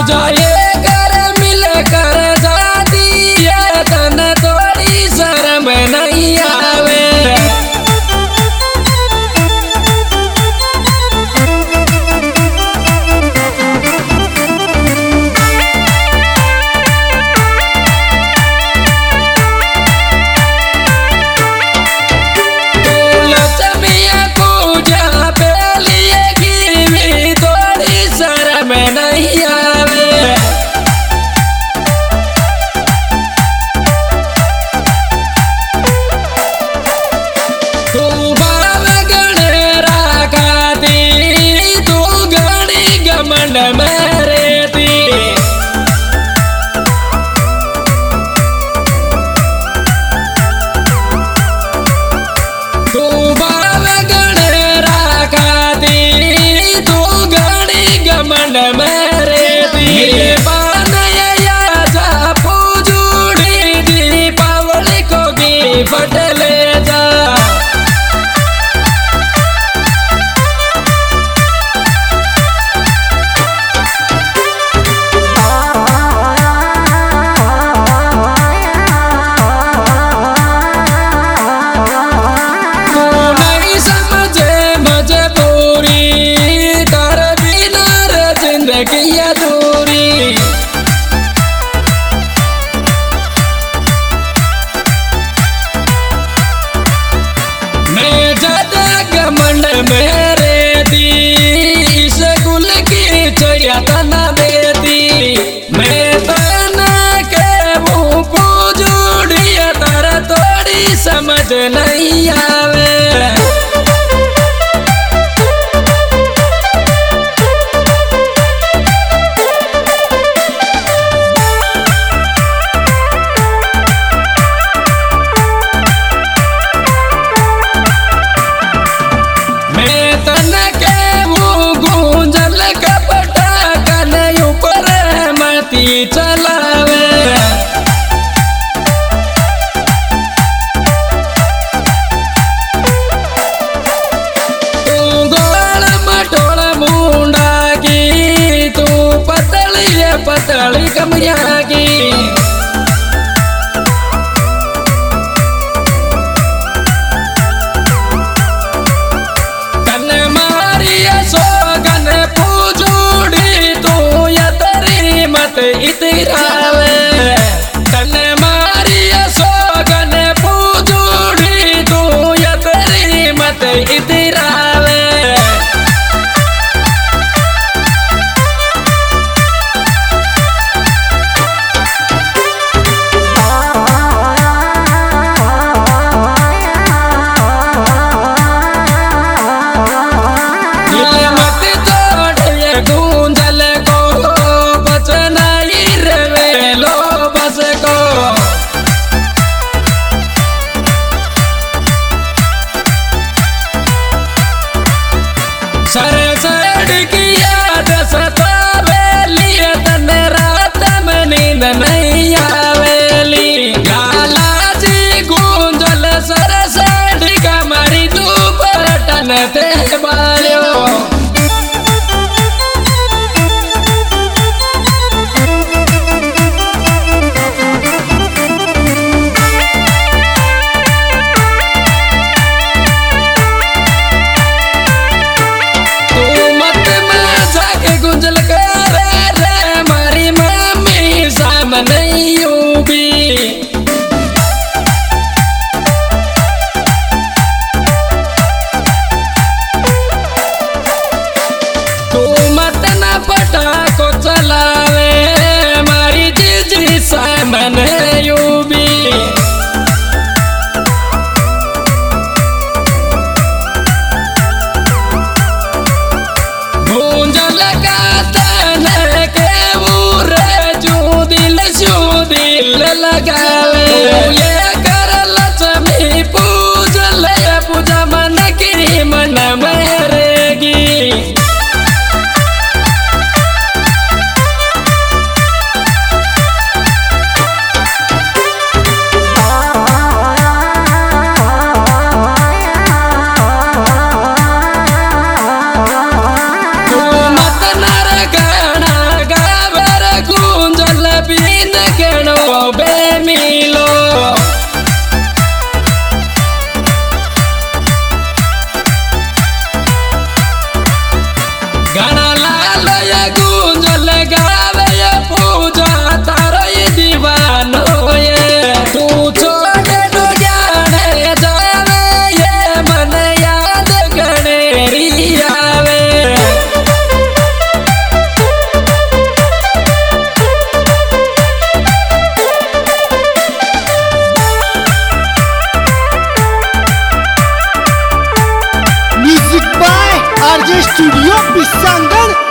जाए कर मिल कर जाती है तन थोड़ी शर्म नहीं आवे। मेरे दी इस गुल की चढ़िया तना देती मैं तना के मुँह को जोड़िया तारा थोड़ी समझ नहीं आवे। चलावे तू गोल मटोल मुंडा की तू पतली कमरिया की कन मारिया सोगन पूजूड़ी तू या तरी मत इतरावे कन मारिया सोगन पूजूड़ी तू या तरी मत इतरावे। नहीं आवेली गाला जी गुंजल सरसड़ी कमरी तू पटन ते बालियो तू मत मजा के गुंजल कर रे मारी मम्मी सामने यूबी तू मत न पटा को चलावे मारी जीजी सामने यूबी। गुंजल का तन के बुरे दिल लगावे ये कर लक्ष्मी पूजल पूजा मन की मन मरेगी। तू मत नर गाना गावर स्टूडियो पिसांगन